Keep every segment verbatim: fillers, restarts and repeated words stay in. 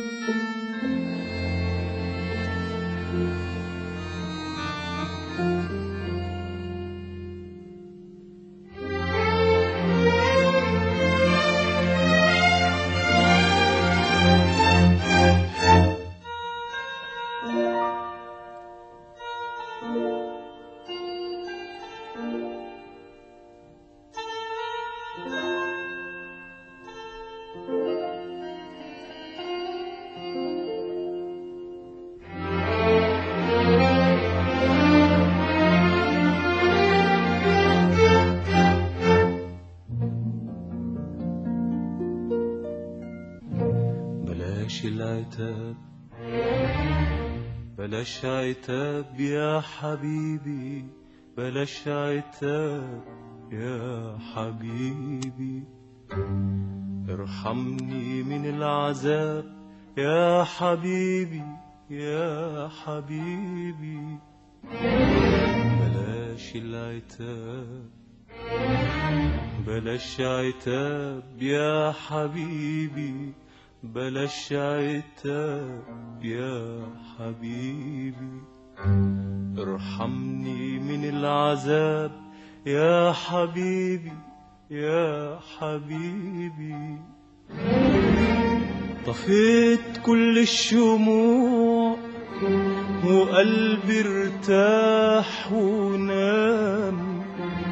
بلاش العتاب بلاش عتاب يا حبيبي، بلاش عتاب يا حبيبي، ارحمني من العذاب يا حبيبي يا حبيبي. بلاش العتاب بلاش عتاب يا حبيبي، بلاش عتاب يا حبيبي، ارحمني من العذاب يا حبيبي يا حبيبي. طفيت كل الشموع وقلبي ارتاح ونام،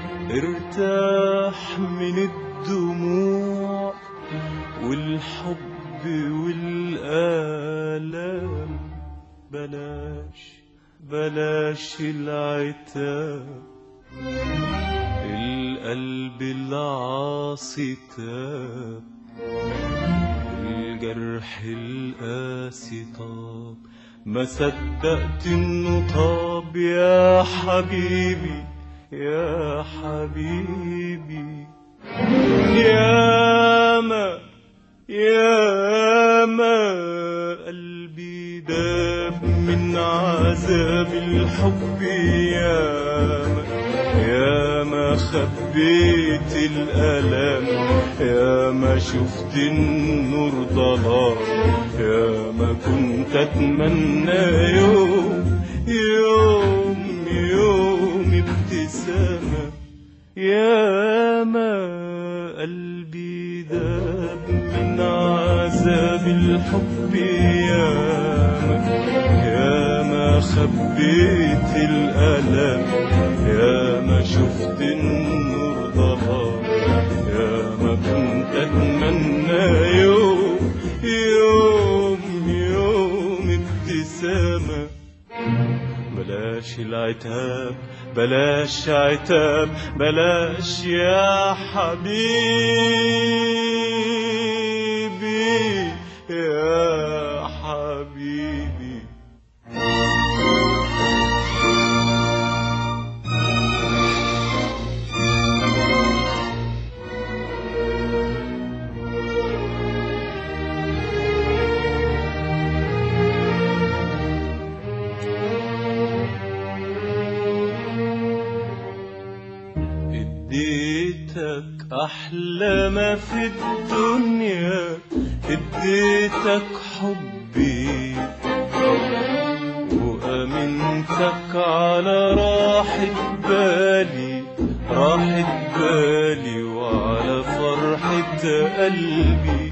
ارتاح من الدموع والحب والآلام. بلاش بلاش العتاب، القلب العاصي تاب، الجرح القاسي طاب، ما صدقت انه طاب يا حبيبي يا حبيبي. ياما ياما قلبي داب من عذاب الحب، ياما ياما خبيت الألم، ياما شفت النور ضلام، ياما كنت أتمنى يوم يوم يوم ابتسامة. ياما قلبي داب من عذاب الحب، ياما ياما خبيت الألم، ياما شفت النور ضلام، ياما كنت أتمنى يوم يوم يوم ابتسامة. بلاش العتاب بلاش عتاب بلاش يا حبيبي يا حبيبي. اديتك احلى ما في الدنيا، اديتك حبي وامنتك على راحة بالي، راحة بالي وعلى فرحة قلبي.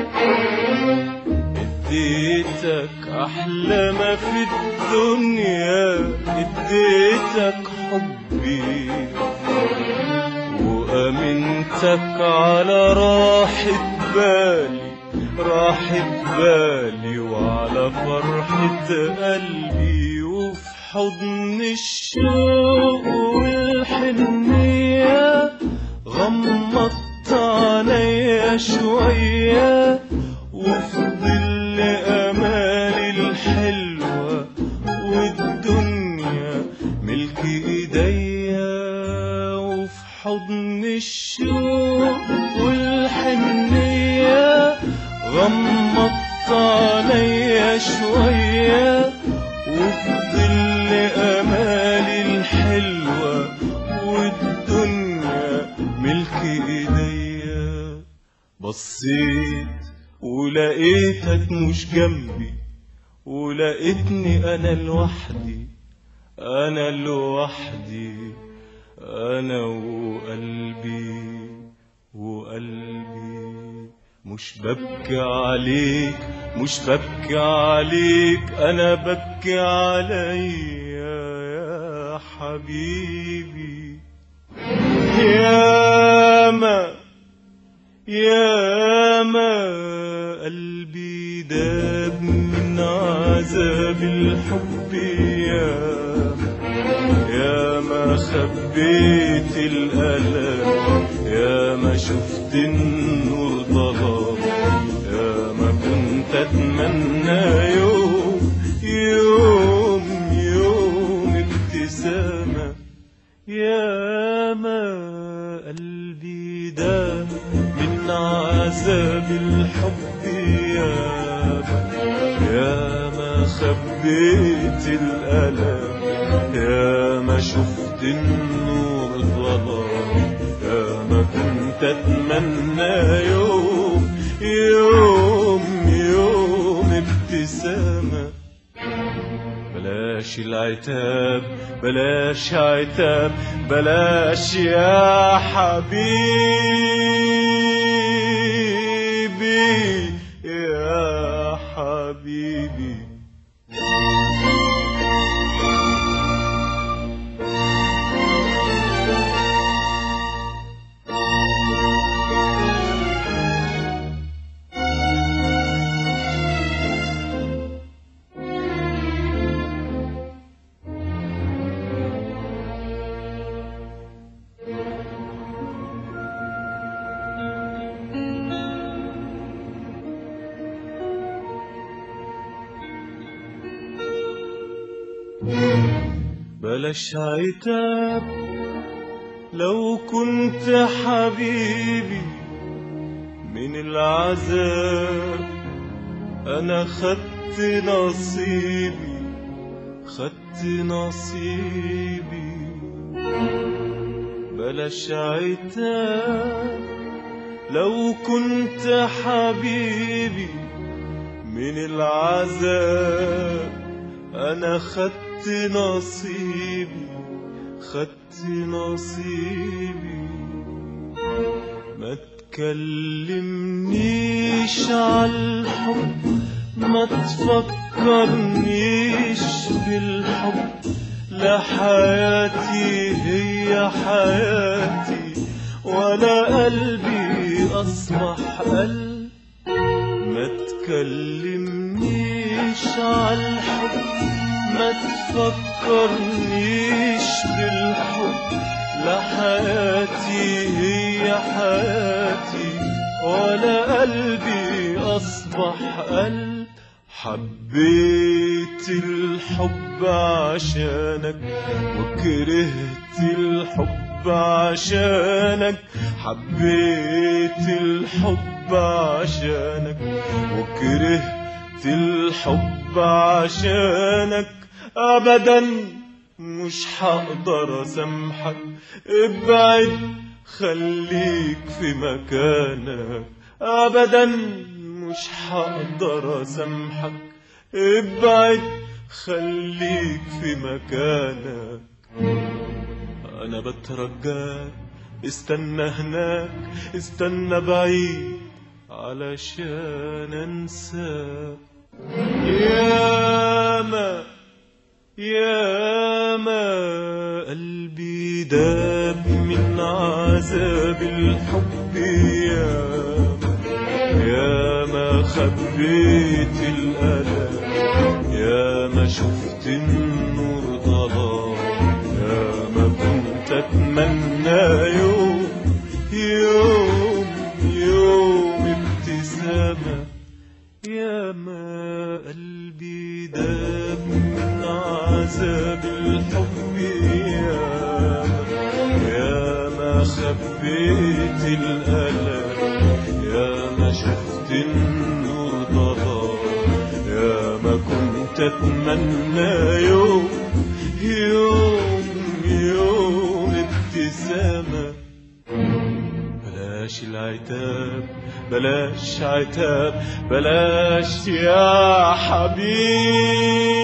اديتك احلى ما في الدنيا، اديتك حبي وأمنتك على راحة بالي، راحة بالي وعلى فرحة قلبي. وفي حضن الشوق والحنية غمضت عليا شوية، وفي ظل أمالي الحلوة والدنيا ملك إيديا. وفي حضن الشوق والحنية غمضت عليا شوية، وفي ظل أمالي الحلوة والدنيا ملك إيديا. بصيت ولقيتك مش جنبي، ولقيتني أنا لوحدي، أنا لوحدي، أنا وقلبي وقلبي. مش ببكي عليك، مش ببكي عليك، أنا ببكي عليا يا حبيبي. ياما ياما قلبي داب من عذاب الحب، ياما ياما خبيت الألم، ياما شفت النور ضلام، ياما كنت أتمنى يوم يوم يوم ابتسامة. ياما قلبي داب من عذاب الحب، ياما ياما خبيت الألم، ياما شفت النور ظلام، ياما كنت أتمنى يوم يوم يوم ابتسامة. بلاش العتاب، بلاش عتاب، بلاش يا حبيبي يا حبيبي. بلاش عتاب لو كنت حبيبي، من العذاب أنا خدت نصيبي، خدت نصيبي. بلاش عتاب لو كنت حبيبي، من العذاب أنا خدت نصيبي، خدت نصيبي. ما تكلمنيش عالحب، ما تفكرنيش بالحب، لا حياتي هي حياتي ولا قلبي أصبح قلب. ما تكلمنيش عالحب، ما تفكرنيش بالحب، لا حياتي هي حياتي ولا قلبي أصبح قلب. حبيت الحب عشانك وكرهت الحب عشانك، حبيت الحب عشانك وكرهت الحب عشانك. أبدا مش هقدر أسامحك، ابعد خليك في مكانك. أبدا مش هقدر أسامحك، ابعد خليك في مكانك. أنا بترجاك استنى هناك، استنى بعيد علشان أنساك. ياما ياما قلبي داب من عذاب الحب، ياما ياما خبيت الألم، ياما شفت النور ضلام، ياما كنت أتمنى يوم يوم يوم ابتسامة. ياما قلبي داب من عذاب الحب، ياما ياما خبيت الألم، ياما شفت النور ضلام، ياما كنت أتمنى يوم يوم يوم ابتسامة. بلاش العتاب، بلاش عتاب بلاش يا حبيبي.